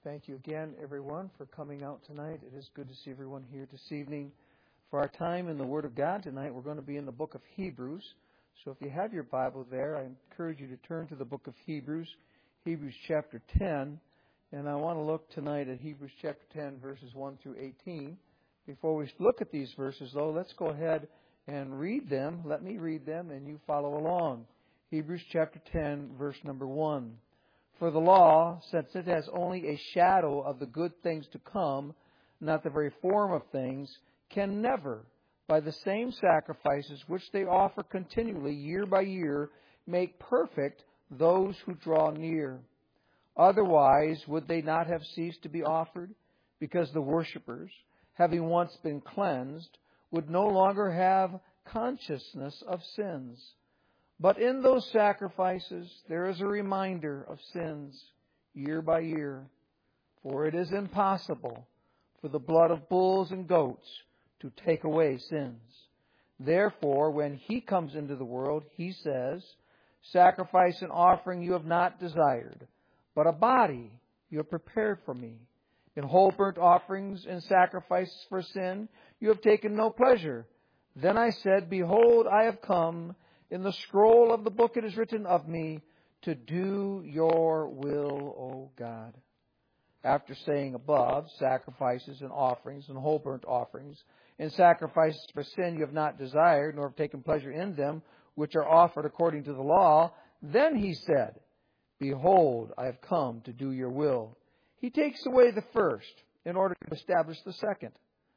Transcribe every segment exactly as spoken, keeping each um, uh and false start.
Thank you again, everyone, for coming out tonight. It is good to see everyone here this evening. For our time in the Word of God tonight, we're going to be in the book of Hebrews. So if you have your Bible there, I encourage you to turn to the book of Hebrews, Hebrews chapter ten. And I want to look tonight at Hebrews chapter ten, verses one through eighteen. Before we look at these verses, though, let's go ahead and read them. Let me read them, and you follow along. Hebrews chapter ten, verse number one. For the law, since it has only a shadow of the good things to come, not the very form of things, can never, by the same sacrifices which they offer continually year by year, make perfect those who draw near. Otherwise, would they not have ceased to be offered? Because the worshippers, having once been cleansed, would no longer have consciousness of sins. But in those sacrifices there is a reminder of sins year by year. For it is impossible for the blood of bulls and goats to take away sins. Therefore, when He comes into the world, He says, Sacrifice and offering you have not desired, but a body you have prepared for me. In whole burnt offerings and sacrifices for sin you have taken no pleasure. Then I said, Behold, I have come. In the scroll of the book it is written of me, to do your will, O God. After saying above, sacrifices and offerings and whole burnt offerings, and sacrifices for sin you have not desired, nor have taken pleasure in them, which are offered according to the law, then He said, Behold, I have come to do your will. He takes away the first in order to establish the second.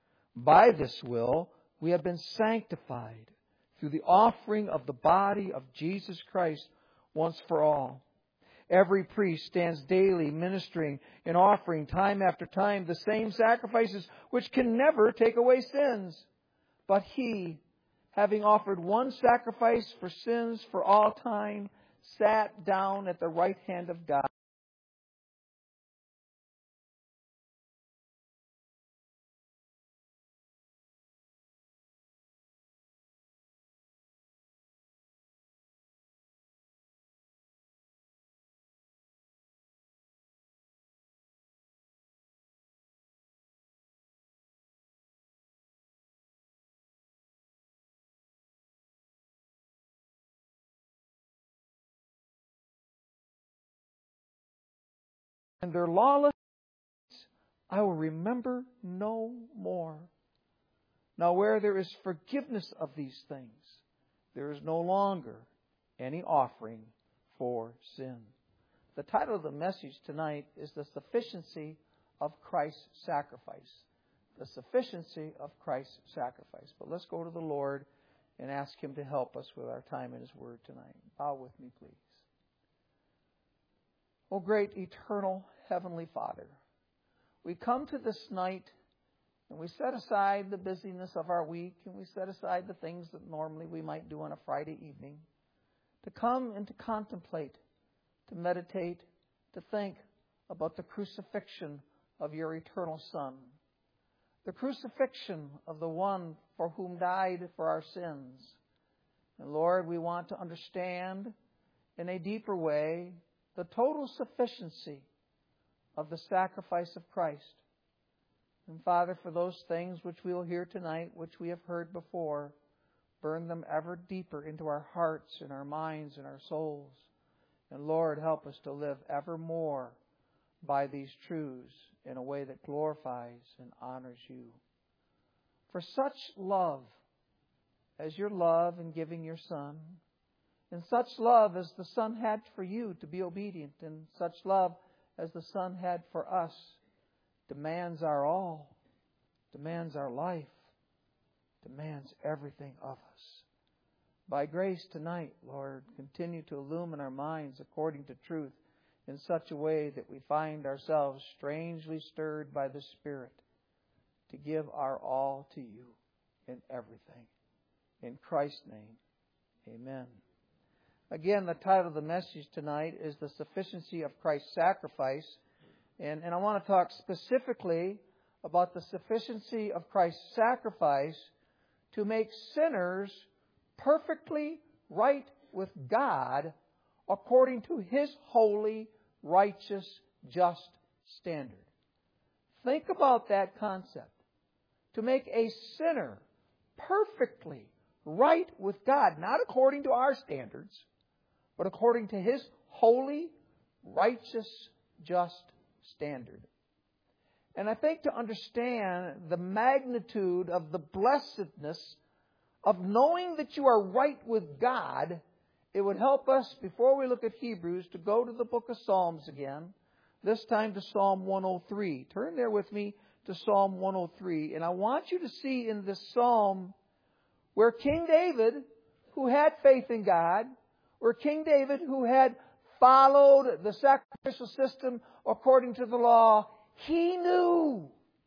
By this will we have been sanctified through the offering of the body of Jesus Christ once for all. Every priest stands daily ministering and offering time after time the same sacrifices which can never take away sins. But He, having offered one sacrifice for sins for all time, sat down at the right hand of God. And their lawless I will remember no more. Now where there is forgiveness of these things, there is no longer any offering for sin. The title of the message tonight is The Sufficiency of Christ's Sacrifice. The Sufficiency of Christ's Sacrifice. But let's go to the Lord and ask Him to help us with our time in His Word tonight. Bow with me, please. O great, eternal, Heavenly Father, we come to this night and we set aside the busyness of our week and we set aside the things that normally we might do on a Friday evening to come and to contemplate, to meditate, to think about the crucifixion of your eternal Son, the crucifixion of the one for whom died for our sins. And Lord, we want to understand in a deeper way the total sufficiency of the sacrifice of Christ. And Father, for those things which we will hear tonight, which we have heard before, burn them ever deeper into our hearts and our minds and our souls. And Lord, help us to live ever more by these truths in a way that glorifies and honors you. For such love as your love in giving your Son, and such love as the Son had for you to be obedient, and such love as the Son had for us, demands our all, demands our life, demands everything of us. By grace tonight, Lord, continue to illumine our minds according to truth in such a way that we find ourselves strangely stirred by the Spirit to give our all to you in everything. In Christ's name, amen. Again, the title of the message tonight is The Sufficiency of Christ's Sacrifice. And, and I want to talk specifically about the sufficiency of Christ's sacrifice to make sinners perfectly right with God according to His holy, righteous, just standard. Think about that concept. To make a sinner perfectly right with God, not according to our standards, but according to His holy, righteous, just standard. And I think to understand the magnitude of the blessedness of knowing that you are right with God, it would help us, before we look at Hebrews, to go to the book of Psalms again, this time to Psalm one oh three. Turn there with me to Psalm one oh three. And I want you to see in this psalm where King David, who had faith in God, where King David, who had followed the sacrificial system according to the law, he knew,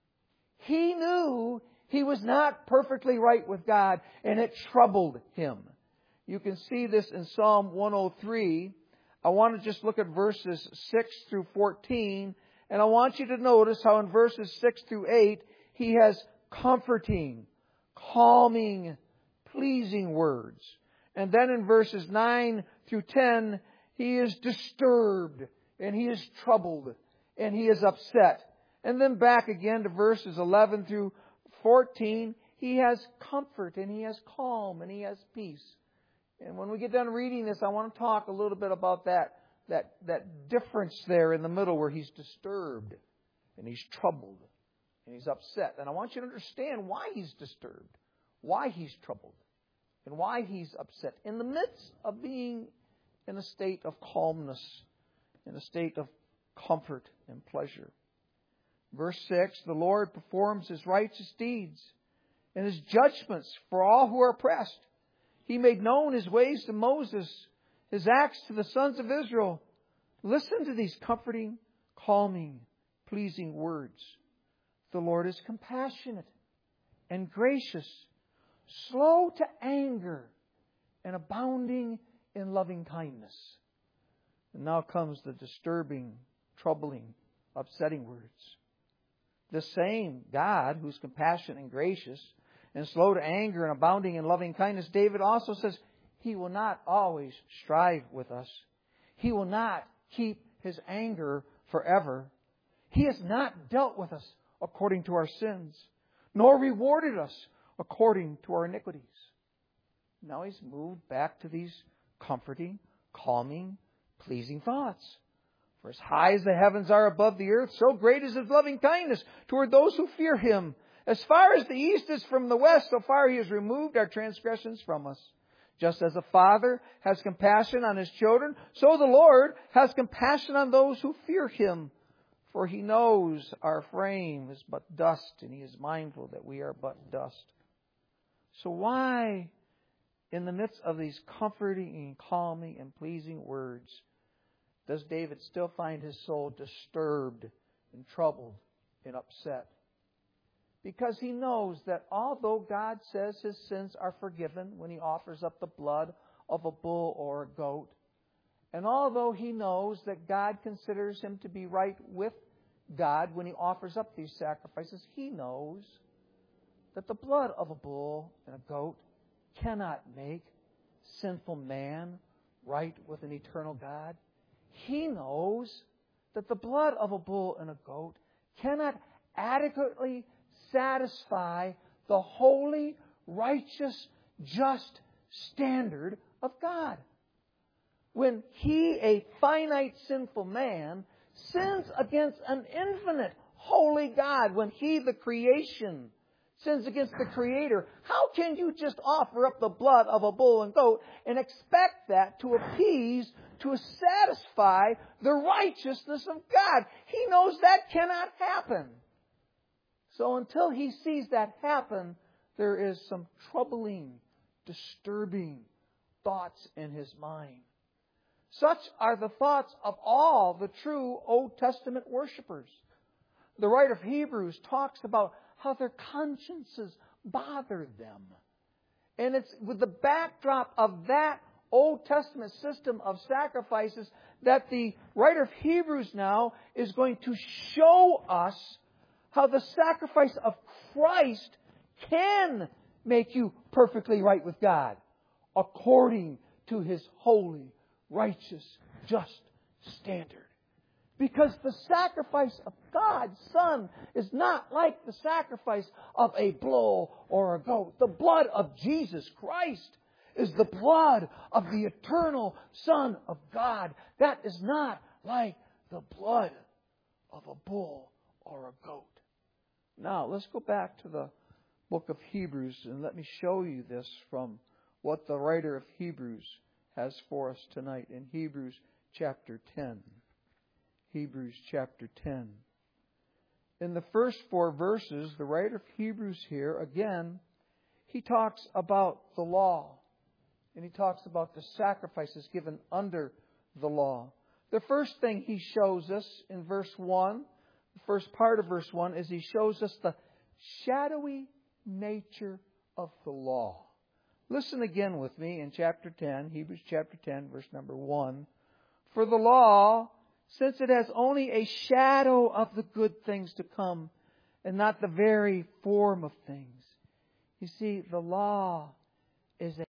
he knew he was not perfectly right with God, and it troubled him. You can see this in Psalm one oh three. I want to just look at verses six through fourteen, and I want you to notice how in verses six through eight, he has comforting, calming, pleasing words. And then in verses nine through ten, he is disturbed, and he is troubled, and he is upset. And then back again to verses eleven through fourteen, he has comfort, and he has calm, and he has peace. And when we get done reading this, I want to talk a little bit about that, that, that difference there in the middle where he's disturbed, and he's troubled, and he's upset. And I want you to understand why he's disturbed, why he's troubled, and why he's upset in the midst of being in a state of calmness, in a state of comfort and pleasure. Verse six, the Lord performs His righteous deeds and His judgments for all who are oppressed. He made known His ways to Moses, His acts to the sons of Israel. Listen to these comforting, calming, pleasing words. The Lord is compassionate and gracious, slow to anger, and abounding in loving kindness. And now comes the disturbing, troubling, upsetting words. The same God who's compassionate and gracious and slow to anger and abounding in loving kindness, David also says He will not always strive with us. He will not keep His anger forever. He has not dealt with us according to our sins, nor rewarded us according to our iniquities. Now He's moved back to these comforting, calming, pleasing thoughts. For as high as the heavens are above the earth, so great is His loving kindness toward those who fear Him. As far as the east is from the west, so far He has removed our transgressions from us. Just as a father has compassion on his children, so the Lord has compassion on those who fear Him. For He knows our frame is but dust, and He is mindful that we are but dust. So why, in the midst of these comforting and calming and pleasing words, does David still find his soul disturbed and troubled and upset? Because he knows that although God says his sins are forgiven when he offers up the blood of a bull or a goat, and although he knows that God considers him to be right with God when he offers up these sacrifices, he knows that the blood of a bull and a goat cannot make sinful man right with an eternal God. He knows that the blood of a bull and a goat cannot adequately satisfy the holy, righteous, just standard of God. When He, a finite, sinful man, sins against an infinite, holy God, when He, the creation, sins against the Creator, how can you just offer up the blood of a bull and goat and expect that to appease, to satisfy the righteousness of God? He knows that cannot happen. So until he sees that happen, there is some troubling, disturbing thoughts in his mind. Such are the thoughts of all the true Old Testament worshipers. The writer of Hebrews talks about how their consciences bother them. And it's with the backdrop of that Old Testament system of sacrifices that the writer of Hebrews now is going to show us how the sacrifice of Christ can make you perfectly right with God according to His holy, righteous, just standard. Because the sacrifice of God's Son is not like the sacrifice of a bull or a goat. The blood of Jesus Christ is the blood of the eternal Son of God. That is not like the blood of a bull or a goat. Now, let's go back to the book of Hebrews and let me show you this from what the writer of Hebrews has for us tonight in Hebrews chapter ten. Hebrews chapter ten. In the first four verses, the writer of Hebrews here, again, he talks about the law. And he talks about the sacrifices given under the law. The first thing he shows us in verse one, the first part of verse one, is he shows us the shadowy nature of the law. Listen again with me in chapter ten, Hebrews chapter ten, verse number one. For the law, since it has only a shadow of the good things to come, and not the very form of things. You see, the law is a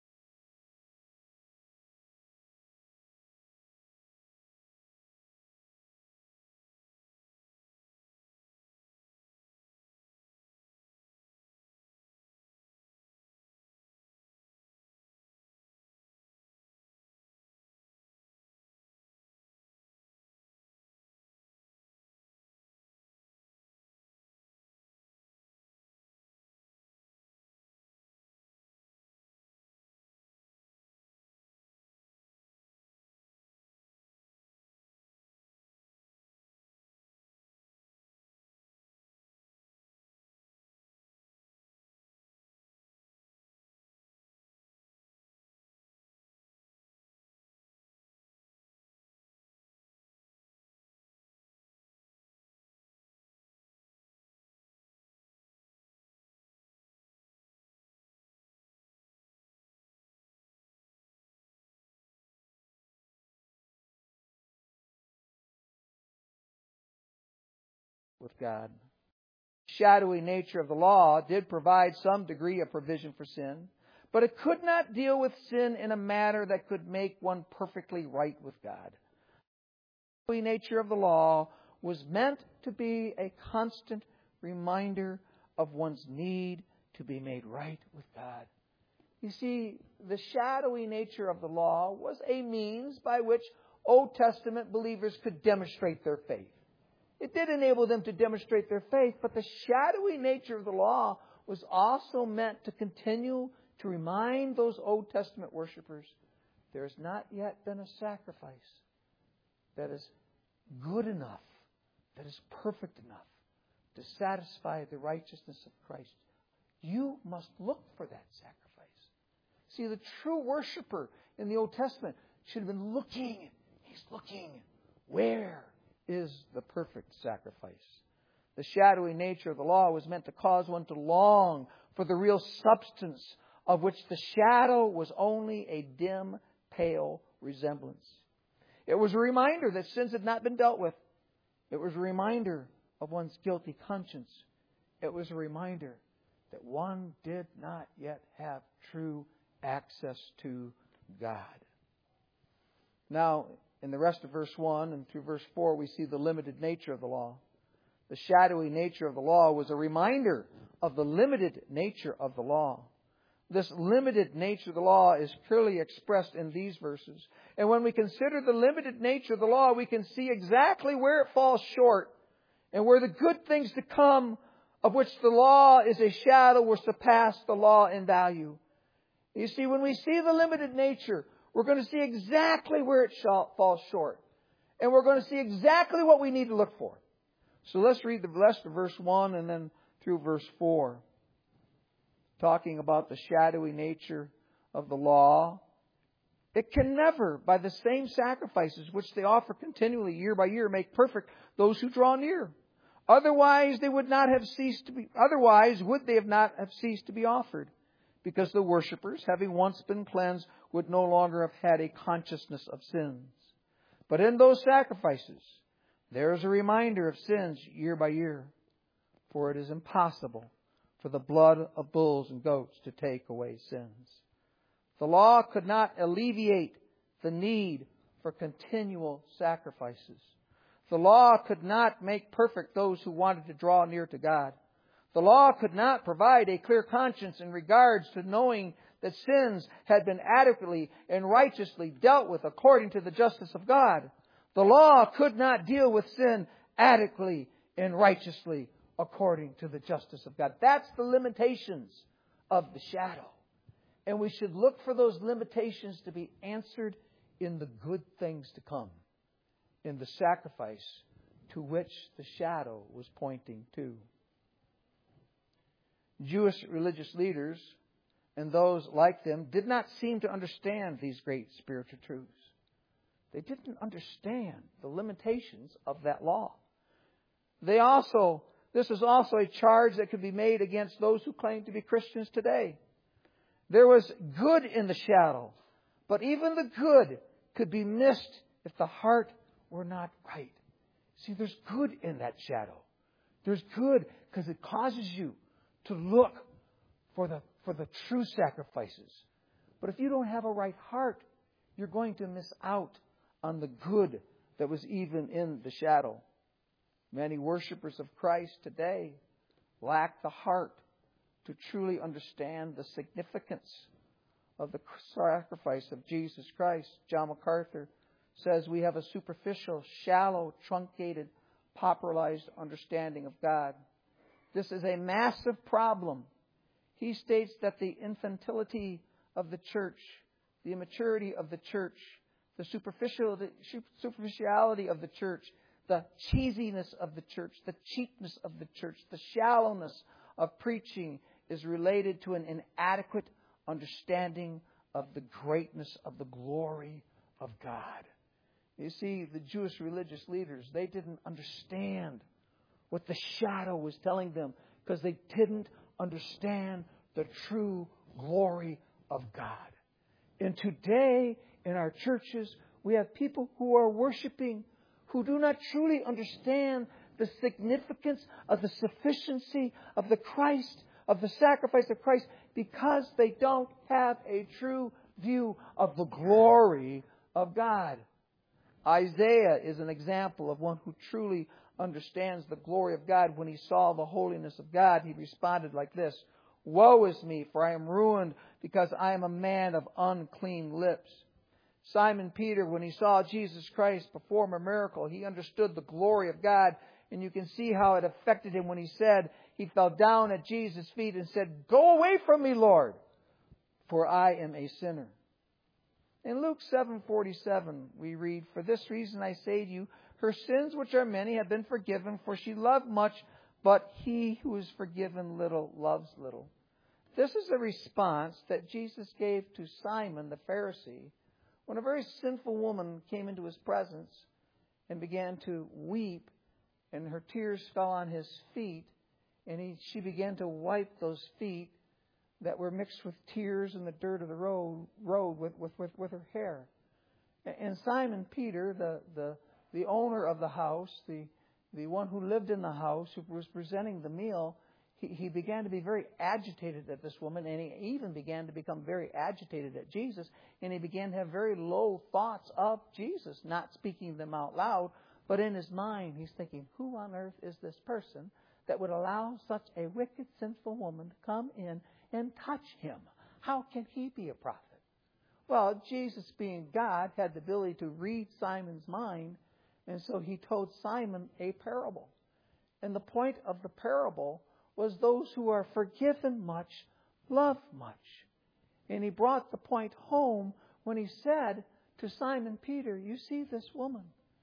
with God. The shadowy nature of the law did provide some degree of provision for sin, but it could not deal with sin in a manner that could make one perfectly right with God. The shadowy nature of the law was meant to be a constant reminder of one's need to be made right with God. You see, the shadowy nature of the law was a means by which Old Testament believers could demonstrate their faith. It did enable them to demonstrate their faith, but the shadowy nature of the law was also meant to continue to remind those Old Testament worshipers there has not yet been a sacrifice that is good enough, that is perfect enough to satisfy the righteousness of Christ. You must look for that sacrifice. See, the true worshiper in the Old Testament should have been looking. He's looking. Where is the perfect sacrifice? The shadowy nature of the law was meant to cause one to long for the real substance of which the shadow was only a dim, pale resemblance. It was a reminder that sins had not been dealt with. It was a reminder of one's guilty conscience. It was a reminder that one did not yet have true access to God. Now, in the rest of verse one and through verse four, we see the limited nature of the law. The shadowy nature of the law was a reminder of the limited nature of the law. This limited nature of the law is clearly expressed in these verses. And when we consider the limited nature of the law, we can see exactly where it falls short and where the good things to come, of which the law is a shadow, will surpass the law in value. You see, when we see the limited nature, we're going to see exactly where it falls short. And we're going to see exactly what we need to look for. So let's read the rest of verse one and then through verse four. Talking about the shadowy nature of the law. It can never, by the same sacrifices which they offer continually year by year, make perfect those who draw near. Otherwise they would not have ceased to be otherwise would they have not have ceased to be offered. Because the worshippers, having once been cleansed, would no longer have had a consciousness of sins. But in those sacrifices, there is a reminder of sins year by year. For it is impossible for the blood of bulls and goats to take away sins. The law could not alleviate the need for continual sacrifices. The law could not make perfect those who wanted to draw near to God. The law could not provide a clear conscience in regards to knowing that sins had been adequately and righteously dealt with according to the justice of God. The law could not deal with sin adequately and righteously according to the justice of God. That's the limitations of the shadow. And we should look for those limitations to be answered in the good things to come, in the sacrifice to which the shadow was pointing to. Jewish religious leaders and those like them did not seem to understand these great spiritual truths. They didn't understand the limitations of that law. They also, this is also a charge that could be made against those who claim to be Christians today. There was good in the shadow, but even the good could be missed if the heart were not right. See, there's good in that shadow. There's good because it causes you to look for the for the true sacrifices. But if you don't have a right heart, you're going to miss out on the good that was even in the shadow. Many worshipers of Christ today lack the heart to truly understand the significance of the sacrifice of Jesus Christ. John MacArthur says we have a superficial, shallow, truncated, popularized understanding of God. This is a massive problem. He states that the infantility of the church, the immaturity of the church, the superficiality, superficiality of the church, the cheesiness of the church, the cheapness of the church, the shallowness of preaching is related to an inadequate understanding of the greatness of the glory of God. You see, the Jewish religious leaders, they didn't understand what the shadow was telling them because they didn't understand the true glory of God. And today, in our churches, we have people who are worshiping who do not truly understand the significance of the sufficiency of the Christ, of the sacrifice of Christ, because they don't have a true view of the glory of God. Isaiah is an example of one who truly understands the glory of God. When he saw the holiness of God, he responded like this: "Woe is me, for I am ruined, because I am a man of unclean lips." Simon Peter, when he saw Jesus Christ perform a miracle, he understood the glory of God. And you can see how it affected him when he said, he fell down at Jesus' feet and said, "Go away from me, Lord, for I am a sinner." In Luke seven forty-seven, we read, "For this reason I say to you, her sins, which are many, have been forgiven, for she loved much, but he who is forgiven little loves little." This is a response that Jesus gave to Simon the Pharisee when a very sinful woman came into his presence and began to weep, and her tears fell on his feet, and he, she began to wipe those feet that were mixed with tears and the dirt of the road, road with, with, with, with her hair. And Simon Peter, the, the, the owner of the house, the, the one who lived in the house, who was presenting the meal, he, he began to be very agitated at this woman, and he even began to become very agitated at Jesus, and he began to have very low thoughts of Jesus, not speaking them out loud, but in his mind he's thinking, who on earth is this person that would allow such a wicked, sinful woman to come in and touch him? How can he be a prophet? Well, Jesus, being God, had the ability to read Simon's mind, and so he told Simon a parable. And the point of the parable was those who are forgiven much love much. And he brought the point home when he said to Simon Peter, "You see this woman,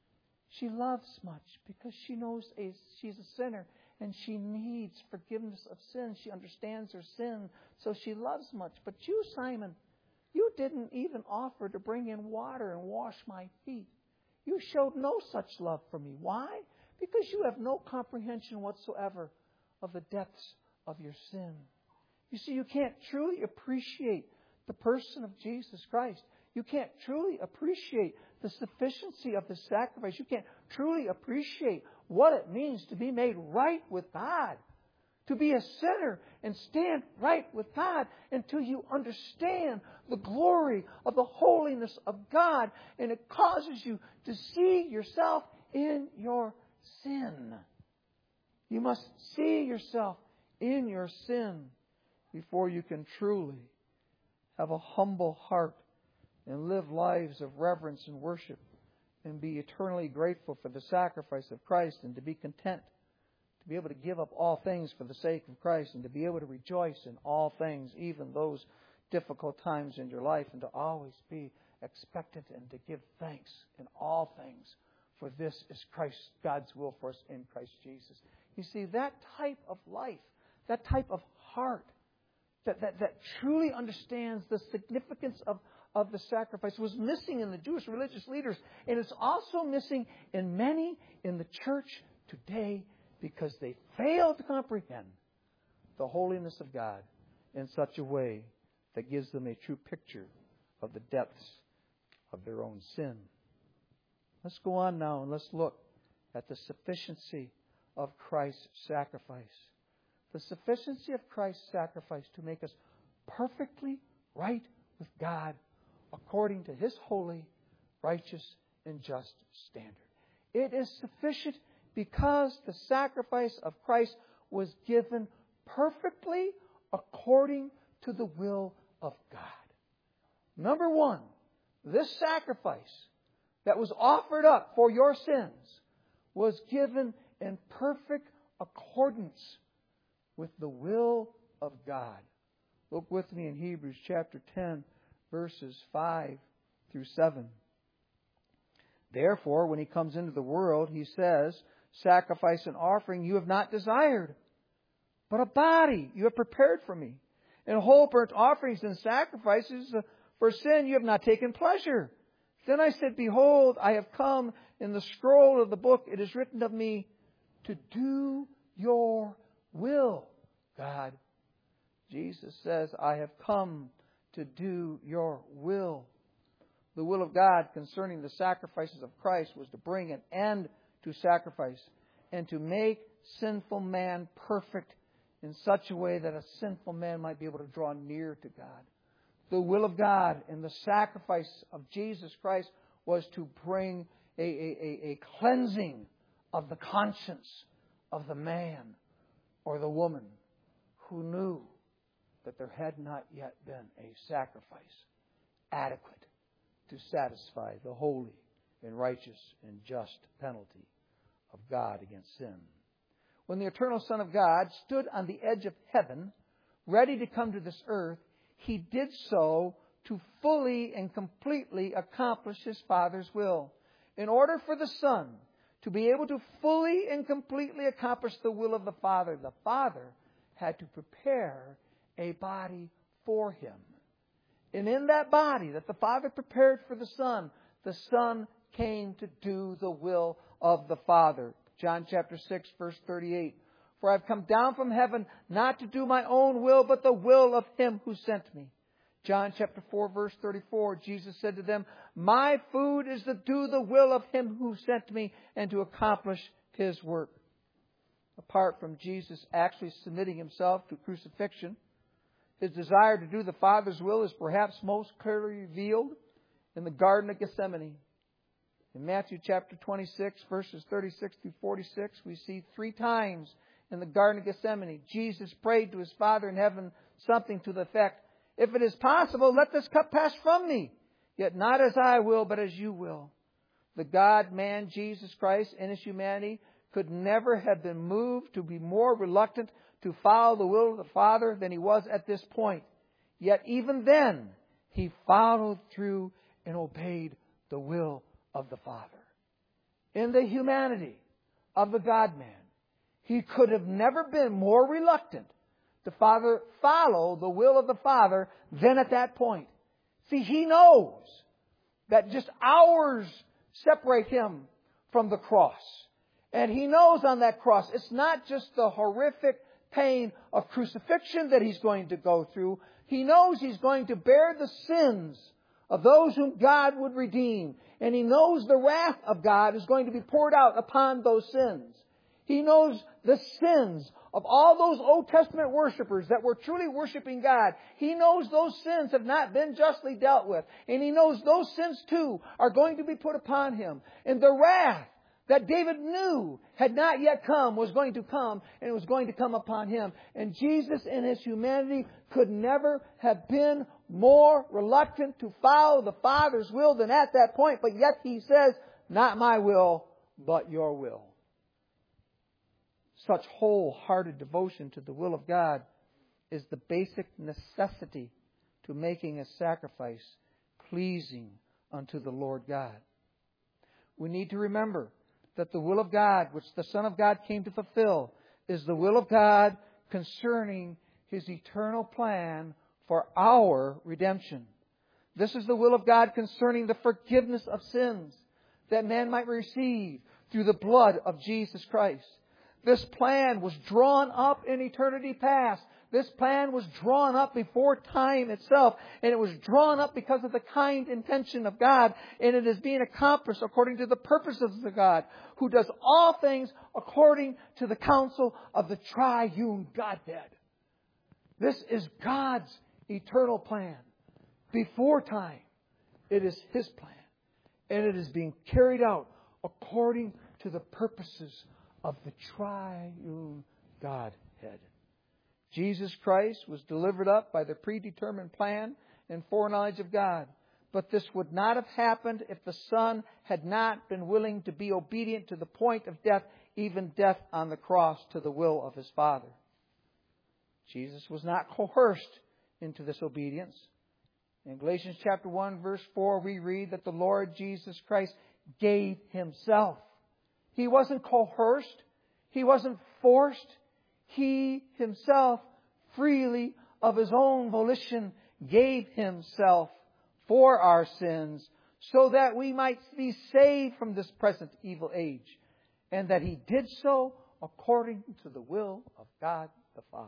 she loves much because she knows a, she's a sinner and she needs forgiveness of sin. She understands her sin, so she loves much. But you, Simon, you didn't even offer to bring in water and wash my feet. You showed no such love for me. Why? Because you have no comprehension whatsoever of the depths of your sin." You see, you can't truly appreciate the person of Jesus Christ. You can't truly appreciate the sufficiency of the sacrifice. You can't truly appreciate what it means to be made right with God, to be a sinner and stand right with God until you understand the glory of the holiness of God, and it causes you to see yourself in your sin. You must see yourself in your sin before you can truly have a humble heart and live lives of reverence and worship and be eternally grateful for the sacrifice of Christ and to be content to be able to give up all things for the sake of Christ and to be able to rejoice in all things, even those difficult times in your life, and to always be expectant and to give thanks in all things. For this is Christ, God's will for us in Christ Jesus. You see, that type of life, that type of heart, that, that, that truly understands the significance of, of the sacrifice was missing in the Jewish religious leaders. And it's also missing in many in the church today because they fail to comprehend the holiness of God in such a way that gives them a true picture of the depths of their own sin. Let's go on now and let's look at the sufficiency of Christ's sacrifice. The sufficiency of Christ's sacrifice to make us perfectly right with God according to His holy, righteous, and just standard. It is sufficient because the sacrifice of Christ was given perfectly according to the will of God. Number one, this sacrifice that was offered up for your sins was given in perfect accordance with the will of God. Look with me in Hebrews chapter ten, verses five through seven. Therefore, when He comes into the world, He says, sacrifice and offering you have not desired, but a body you have prepared for me. And whole burnt offerings and sacrifices for sin you have not taken pleasure. Then I said, behold, I have come. In the scroll of the book it is written of me to do your will, God. Jesus says, I have come to do your will. The will of God concerning the sacrifices of Christ was to bring an end to sacrifice and to make sinful man perfect in such a way that a sinful man might be able to draw near to God. The will of God in the sacrifice of Jesus Christ was to bring a, a, a, a cleansing of the conscience of the man or the woman who knew that there had not yet been a sacrifice adequate to satisfy the holy and righteous and just penalty of God against sin. When the eternal Son of God stood on the edge of heaven, ready to come to this earth, He did so to fully and completely accomplish His Father's will. In order for the Son to be able to fully and completely accomplish the will of the Father, the Father had to prepare a body for Him. And in that body that the Father prepared for the Son, the Son came to do the will of the Father. John chapter six, verse thirty-eight. For I have come down from heaven not to do my own will, but the will of Him who sent me. John chapter four, verse thirty-four. Jesus said to them, my food is to do the will of Him who sent me and to accomplish His work. Apart from Jesus actually submitting Himself to crucifixion, His desire to do the Father's will is perhaps most clearly revealed in the Garden of Gethsemane. In Matthew chapter twenty-six, verses thirty-six through forty-six, we see three times in the Garden of Gethsemane, Jesus prayed to His Father in heaven something to the effect, if it is possible, let this cup pass from me. Yet not as I will, but as you will. The God-man, Jesus Christ, in His humanity, could never have been moved to be more reluctant to follow the will of the Father than He was at this point. Yet even then, He followed through and obeyed the will of the Father. In the humanity of the God-man, He could have never been more reluctant to father, follow the will of the Father than at that point. See, He knows that just hours separate Him from the cross. And He knows on that cross, it's not just the horrific pain of crucifixion that He's going to go through. He knows He's going to bear the sins of those whom God would redeem. And He knows the wrath of God is going to be poured out upon those sins. He knows the sins of all those Old Testament worshipers that were truly worshiping God. He knows those sins have not been justly dealt with. And He knows those sins too are going to be put upon Him. And the wrath that David knew had not yet come was going to come, and it was going to come upon him. And Jesus in His humanity could never have been more reluctant to follow the Father's will than at that point. But yet He says, not my will, but your will. Such wholehearted devotion to the will of God is the basic necessity to making a sacrifice pleasing unto the Lord God. We need to remember that the will of God, which the Son of God came to fulfill, is the will of God concerning His eternal plan for our redemption. This is the will of God concerning the forgiveness of sins that man might receive through the blood of Jesus Christ. This plan was drawn up in eternity past. This plan was drawn up before time itself, and it was drawn up because of the kind intention of God, and it is being accomplished according to the purposes of God, who does all things according to the counsel of the triune Godhead. This is God's eternal plan. Before time, it is His plan, and it is being carried out according to the purposes of the triune Godhead. Jesus Christ was delivered up by the predetermined plan and foreknowledge of God. But this would not have happened if the Son had not been willing to be obedient to the point of death, even death on the cross, to the will of His Father. Jesus was not coerced into this obedience. In Galatians chapter one, verse four, we read that the Lord Jesus Christ gave Himself. He wasn't coerced. He wasn't forced. He Himself, freely of His own volition, gave Himself for our sins, so that we might be saved from this present evil age, and that He did so according to the will of God the Father.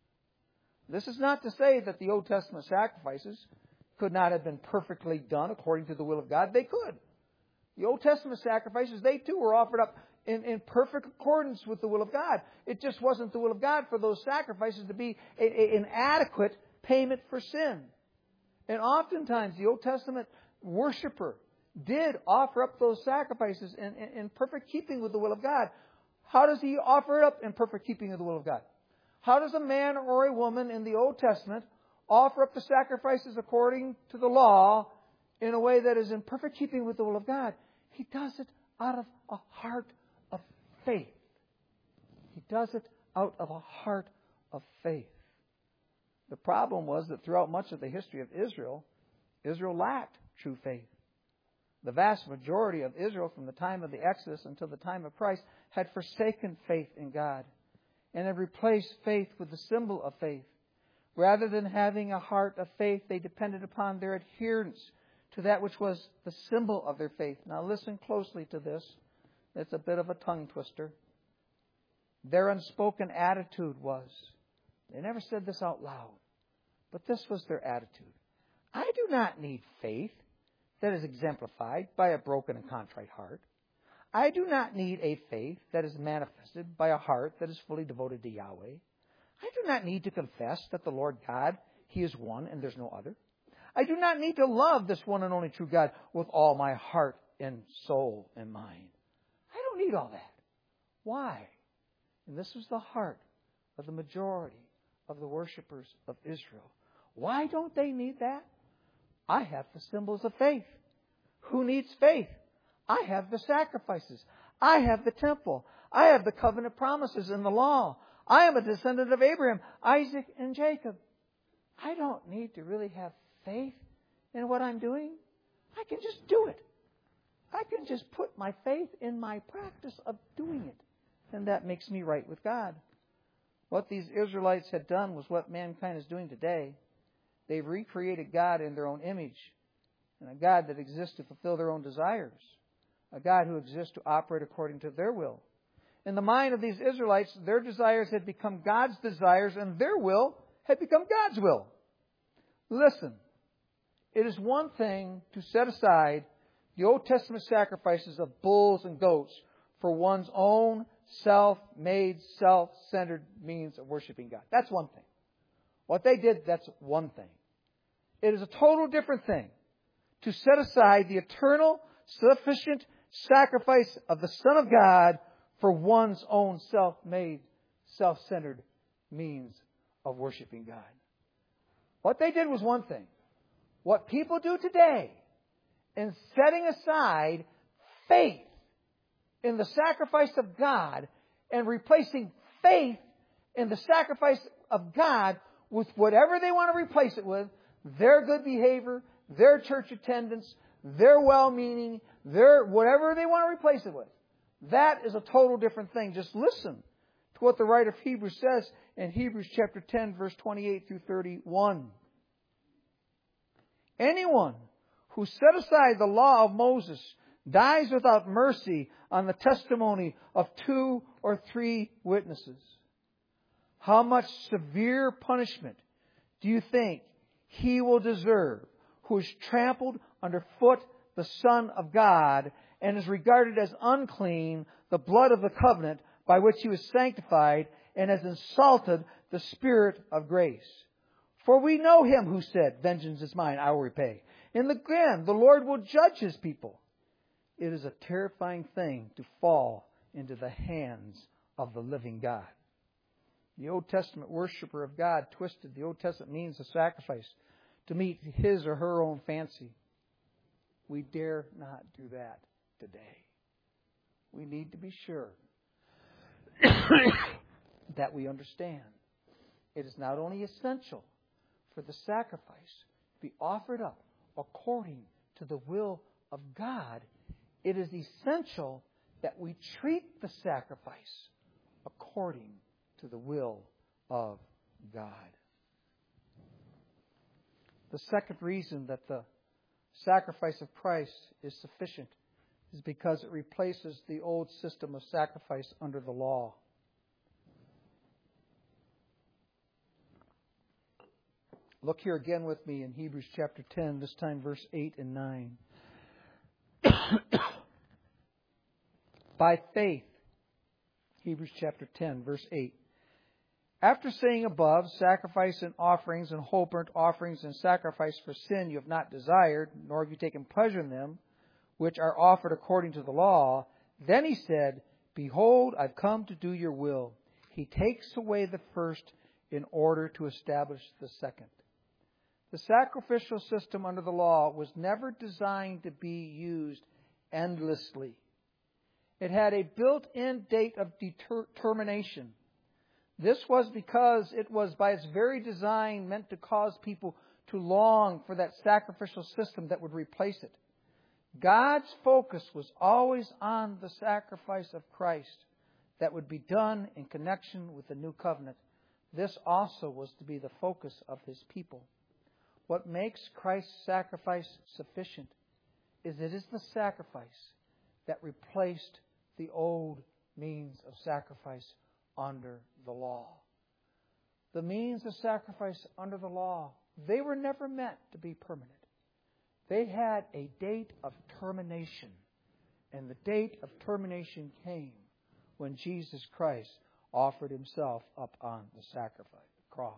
This is not to say that the Old Testament sacrifices could not have been perfectly done according to the will of God. They could. The Old Testament sacrifices, they too were offered up In, in perfect accordance with the will of God. It just wasn't the will of God for those sacrifices to be a, a, an adequate payment for sin. And oftentimes the Old Testament worshiper did offer up those sacrifices in, in, in perfect keeping with the will of God. How does he offer it up in perfect keeping with the will of God? How does a man or a woman in the Old Testament offer up the sacrifices according to the law in a way that is in perfect keeping with the will of God? He does it out of a heart of faith. He does it out of a heart of faith. The problem was that throughout much of the history of Israel, Israel lacked true faith. The vast majority of Israel from the time of the Exodus until the time of Christ had forsaken faith in God and had replaced faith with the symbol of faith. Rather than having a heart of faith, they depended upon their adherence to that which was the symbol of their faith. Now listen closely to this. It's a bit of a tongue twister. Their unspoken attitude was, they never said this out loud, but this was their attitude. I do not need faith that is exemplified by a broken and contrite heart. I do not need a faith that is manifested by a heart that is fully devoted to Yahweh. I do not need to confess that the Lord God, He is one and there's no other. I do not need to love this one and only true God with all my heart and soul and mind. I don't need all that. Why? And this was the heart of the majority of the worshipers of Israel. Why don't they need that? I have the symbols of faith. Who needs faith? I have the sacrifices. I have the temple. I have the covenant promises in the law. I am a descendant of Abraham, Isaac, and Jacob. I don't need to really have faith in what I'm doing. I can just do it. I can just put my faith in my practice of doing it. And that makes me right with God. What these Israelites had done was what mankind is doing today. They've recreated God in their own image, and a God that exists to fulfill their own desires, a God who exists to operate according to their will. In the mind of these Israelites, their desires had become God's desires, and their will had become God's will. Listen, it is one thing to set aside the Old Testament sacrifices of bulls and goats for one's own self-made, self-centered means of worshiping God. That's one thing. What they did, that's one thing. It is a total different thing to set aside the eternal, sufficient, sacrifice of the Son of God for one's own self-made, self-centered means of worshiping God. What they did was one thing. What people do today, in setting aside faith in the sacrifice of God and replacing faith in the sacrifice of God with whatever they want to replace it with, their good behavior, their church attendance, their well-meaning, their whatever they want to replace it with. That is a total different thing. Just listen to what the writer of Hebrews says in Hebrews chapter ten, verse twenty-eight through thirty-one. Anyone who set aside the law of Moses dies without mercy on the testimony of two or three witnesses. How much severe punishment do you think he will deserve who has trampled underfoot the Son of God and is regarded as unclean the blood of the covenant by which he was sanctified and has insulted the Spirit of grace? For we know him who said, vengeance is mine, I will repay. In the end, the Lord will judge his people. It is a terrifying thing to fall into the hands of the living God. The Old Testament worshiper of God twisted the Old Testament means of sacrifice to meet his or her own fancy. We dare not do that today. We need to be sure that we understand it is not only essential for the sacrifice to be offered up according to the will of God, it is essential that we treat the sacrifice according to the will of God. The second reason that the sacrifice of Christ is sufficient is because it replaces the old system of sacrifice under the law. Look here again with me in Hebrews chapter ten, this time verse eight and nine. By faith, Hebrews chapter ten, verse eight. After saying above, sacrifice and offerings and whole burnt offerings and sacrifice for sin you have not desired, nor have you taken pleasure in them, which are offered according to the law, then he said, behold, I've come to do your will. He takes away the first in order to establish the second. The sacrificial system under the law was never designed to be used endlessly. It had a built-in date of determination. This was because it was by its very design meant to cause people to long for that sacrificial system that would replace it. God's focus was always on the sacrifice of Christ that would be done in connection with the new covenant. This also was to be the focus of His people. What makes Christ's sacrifice sufficient is it is the sacrifice that replaced the old means of sacrifice under the law. The means of sacrifice under the law, they were never meant to be permanent. They had a date of termination. And the date of termination came when Jesus Christ offered Himself up on the sacrifice cross.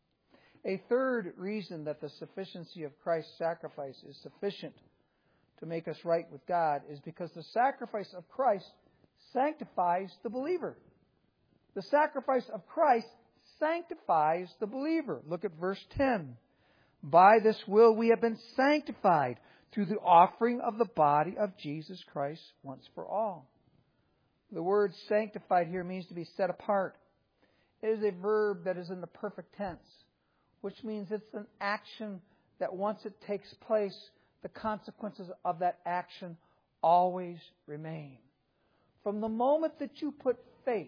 A third reason that the sufficiency of Christ's sacrifice is sufficient to make us right with God is because the sacrifice of Christ sanctifies the believer. The sacrifice of Christ sanctifies the believer. Look at verse ten. By this will we have been sanctified through the offering of the body of Jesus Christ once for all. The word sanctified here means to be set apart. It is a verb that is in the perfect tense, which means it's an action that once it takes place, the consequences of that action always remain. From the moment that you put faith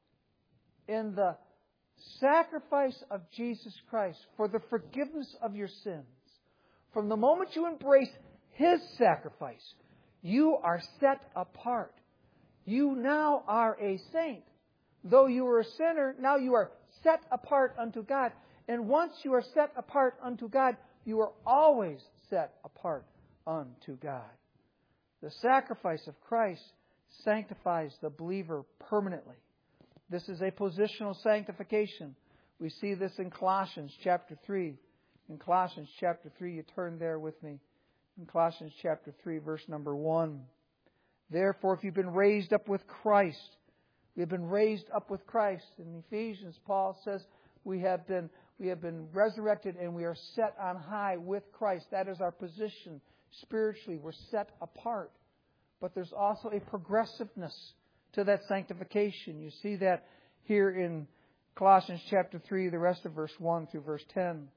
in the sacrifice of Jesus Christ for the forgiveness of your sins, from the moment you embrace His sacrifice, you are set apart. You now are a saint. Though you were a sinner, now you are set apart unto God. And once you are set apart unto God, you are always set apart unto God. The sacrifice of Christ sanctifies the believer permanently. This is a positional sanctification. We see this in Colossians chapter three. In Colossians chapter three, you turn there with me. In Colossians chapter three, verse number one. Therefore, if you've been raised up with Christ, we have been raised up with Christ. In Ephesians, Paul says we have been we have been resurrected and we are set on high with Christ. That is our position spiritually. We're set apart. But there's also a progressiveness to that sanctification. You see that here in Colossians chapter three, the rest of verse one through verse ten.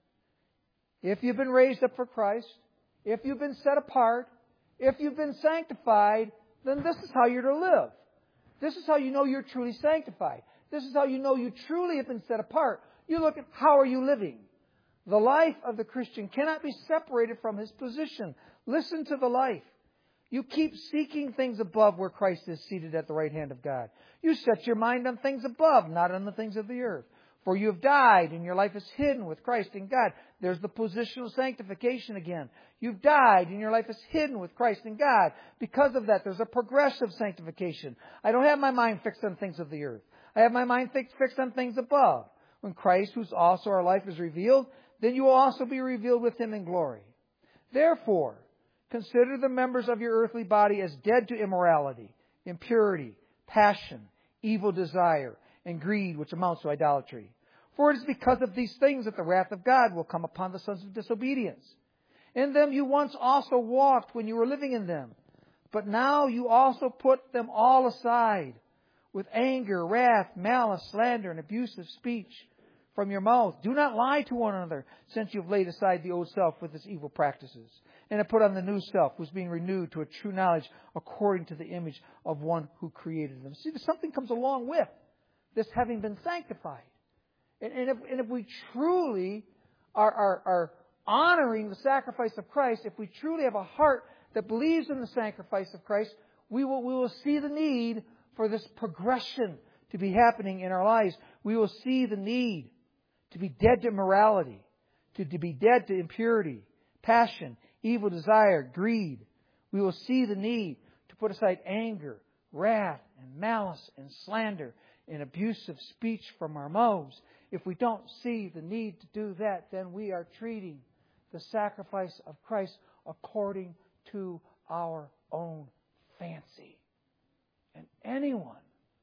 If you've been raised up for Christ, if you've been set apart, if you've been sanctified, then this is how you're to live. This is how you know you're truly sanctified. This is how you know you truly have been set apart. You look at how are you living. The life of the Christian cannot be separated from his position. Listen to the life. You keep seeking things above where Christ is seated at the right hand of God. You set your mind on things above, not on the things of the earth. For you have died, and your life is hidden with Christ in God. There's the positional sanctification again. You've died, and your life is hidden with Christ in God. Because of that, there's a progressive sanctification. I don't have my mind fixed on things of the earth. I have my mind fixed on things above. When Christ, who's also our life, is revealed, then you will also be revealed with Him in glory. Therefore, consider the members of your earthly body as dead to immorality, impurity, passion, evil desire, and greed, which amounts to idolatry. For it is because of these things that the wrath of God will come upon the sons of disobedience. In them you once also walked when you were living in them. But now you also put them all aside, with anger, wrath, malice, slander, and abusive speech from your mouth. Do not lie to one another, since you have laid aside the old self with its evil practices, and have put on the new self, which is being renewed to a true knowledge according to the image of one who created them. See, something comes along with this having been sanctified. And, and, if, and if we truly are, are, are honoring the sacrifice of Christ, if we truly have a heart that believes in the sacrifice of Christ, we will, we will see the need for this progression to be happening in our lives. We will see the need to be dead to morality, to, to be dead to impurity, passion, evil desire, greed. We will see the need to put aside anger, wrath, and malice, and slander, and abusive speech from our mouths. If we don't see the need to do that, then we are treating the sacrifice of Christ according to our own fancy. And anyone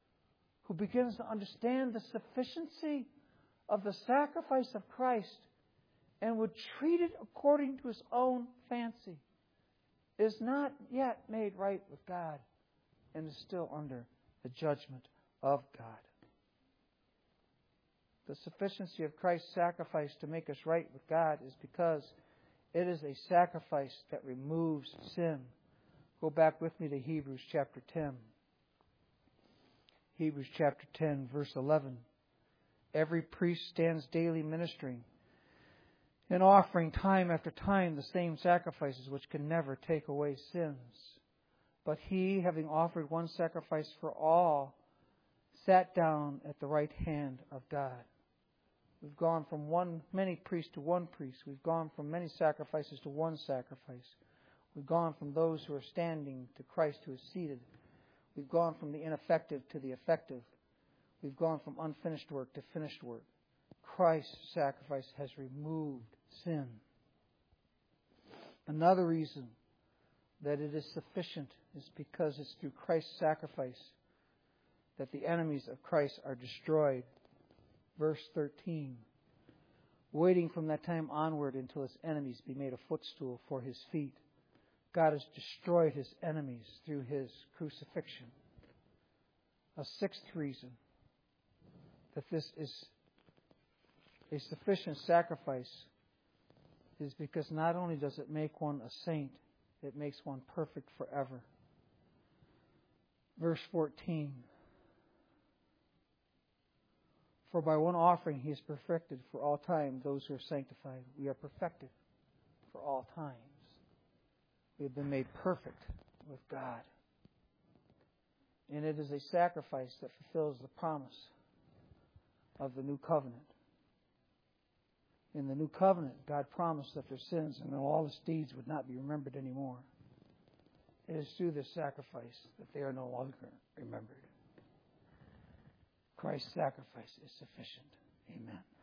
who begins to understand the sufficiency of the sacrifice of Christ and would treat it according to his own fancy is not yet made right with God and is still under the judgment of God. The sufficiency of Christ's sacrifice to make us right with God is because it is a sacrifice that removes sin. Go back with me to Hebrews chapter ten. Hebrews chapter ten, verse eleven. Every priest stands daily ministering and offering time after time the same sacrifices which can never take away sins. But he, having offered one sacrifice for all, sat down at the right hand of God. We've gone from one many priests to one priest. We've gone from many sacrifices to one sacrifice. We've gone from those who are standing to Christ who is seated. We've gone from the ineffective to the effective. We've gone from unfinished work to finished work. Christ's sacrifice has removed sin. Another reason that it is sufficient is because it's through Christ's sacrifice that the enemies of Christ are destroyed. Verse thirteen. Waiting from that time onward until his enemies be made a footstool for his feet. God has destroyed his enemies through his crucifixion. A sixth reason that this is a sufficient sacrifice is because not only does it make one a saint, it makes one perfect forever. Verse fourteen. For by one offering he has perfected for all time those who are sanctified. We are perfected for all times. We have been made perfect with God. And it is a sacrifice that fulfills the promise of the new covenant. In the new covenant, God promised that their sins and all his deeds would not be remembered anymore. It is through this sacrifice that they are no longer remembered. Christ's sacrifice is sufficient. Amen.